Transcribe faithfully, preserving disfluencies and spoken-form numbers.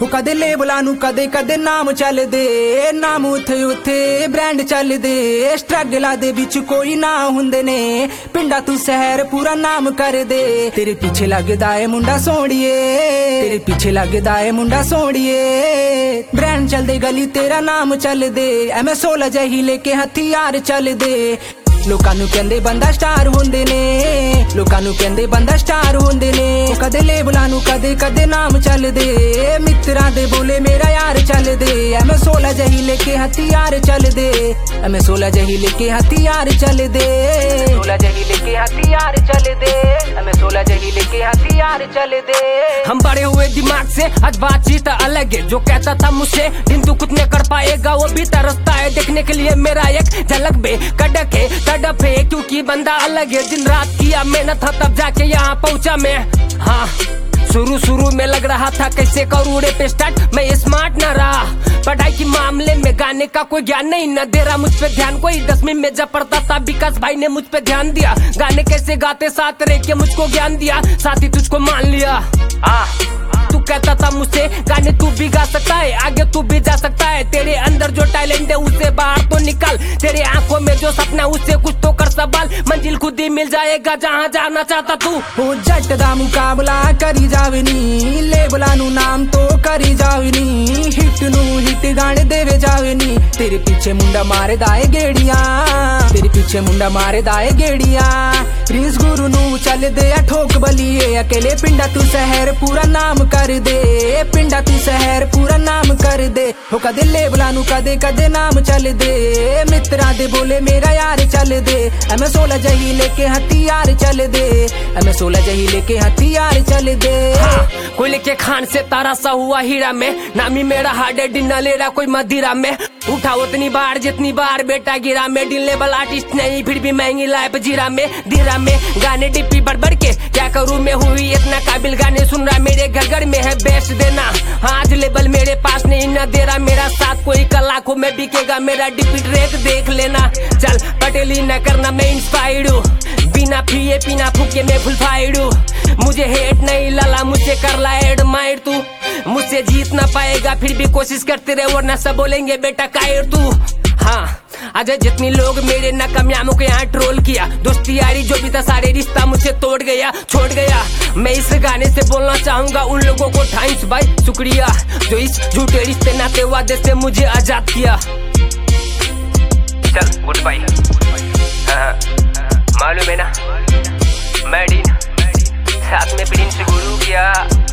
कदे लेबलां नूं कदे कदे नाम चल दे, नाम उत्थे उत्थे ब्रांड चल दे। स्ट्रगलां दे विच कोई ना हुंदे ने, पिंडा तू शहर पूरा नाम कर दे। तेरे पीछे लगदा है मुंडा सोहणिए, तेरे पीछे लगदा है मुंडा सोहणिए। ब्रांड चल दे गली तेरा नाम चल दे, एम सोलह जही लेके हथियार चल दे। लोकां नूं कहंदे बंदा स्टार हुंदे ने, लोकां नूं कहंदे बंदा स्टार हुंदे ने। कदे लेबलां नूं कदे कदे नाम चल दे, मित्रां दे बोले मेरा यार चल दे। एम सोलह जही लेके हथियार चल दे, एम सोलह जही लेके हथियार चल दे, सोलह जही लेके हथियार चल दे, एम सोलह जही लेके हथियार चल दे। हम बड़े हुए दिमाग से आज बातचीत अलग है, जो कहता था मुझसे दिन तू कुछ नहीं कर पाएगा वो भी तरसता है देखने के लिए मेरा एक झलक बे। कड़क है तड़प है क्योंकि बंदा अलग है, दिन रात किया मेहनत था तब जाके यहाँ पहुंचा मैं। हाँ शुरू शुरू में लग रहा था कैसे करूँ रे पे स्टार्ट, मैं स्मार्ट न रहा पढ़ाई के मामले में, गाने का कोई ज्ञान नहीं न दे रहा मुझ पे ध्यान कोई। दसवीं में जब पढ़ता था विकास भाई ने मुझ पे ध्यान दिया, गाने कैसे गाते साथ रह के मुझको ज्ञान दिया, साथ ही तुझको मान लिया। आ, तू कहता था मुझसे गाने तू भी गा सकता है, आगे तू भी जा सकता है, तेरे अंदर जो टैलेंट है उसे बाहर तो निकाल, तेरे आंखों में जो सपना उससे कुछ तो कर सवाल, मंजिल खुद ही मिल जाएगा जहाँ जाना चाहता तू। हो जट दा मुकाबला करी जावनी, लेबलां नूं नाम तो करी जावनी, हिट नूं हिट गाने देवे जावनी। तेरे पीछे मुंडा मारे दाए गेड़ियां, तेरे पीछे मुंडा मारे दाए गेड़ियां। प्रिंस गुरु नूं चल दे ठोक बलिए, अकेले पिंडा तू शहर पूरा नाम कर दे, पिंडा तू शहर पूरा नाम कर दे। हो कदे लेबलां नूं कदे कदे नाम चल दे, मित्रां दे बोले मेरा यार चल दे। एम सोलह जही लेके हथियार चल दे, एम सोलह जही लेके हथियार चल दे। हाँ, कोई लेके खान से तारा सा हुआ हीरा में, नामी मेरा हार्ड डिन ले रहा कोई मदिरा में। उठा उतनी बार जितनी बार बेटा गिरा में, डिन लेवल आर्टिस्ट नहीं फिर भी महंगी लाइफ जीरा में धीरा में। गाने डिप्पी बढ़ बढ़ के क्या करूँ मैं हुई इतना काबिल, गाने सुन रहा मेरे घर घर में है बेस्ट देना। आज लेवल मेरे पास नहीं न दे रहा मेरा साथ, कोई कल लाखों में बिकेगा मेरा डिप्पी ट्रैक देख लेना। चल पटेली न करना मैं इंस्पायर्ड हूँ, बिना पिए पीना फूके मैं फुल फाइड हूँ। मुझे हेट नहीं लाला मुझसे कर ला एडमायर तू, मुझसे जीत ना पाएगा फिर भी कोशिश करते रहे वरना सब बोलेंगे बेटा कायर तू। हाँ आज जितनी लोग मेरे नाकामयाबों को यहाँ ट्रोल किया, दोस्ती यारी जो भी था सारे रिश्ता मुझसे तोड़ गया छोड़ गया। मैं इस गाने से बोलना चाहूंगा उन लोगों को थैंक्स भाई शुक्रिया, जो इस झूठे रिश्ते नाते वादे से मुझे आजाद किया। चल गुड बाय। मालूम है ना मैडिन साथ में प्रिंस गुरु किया।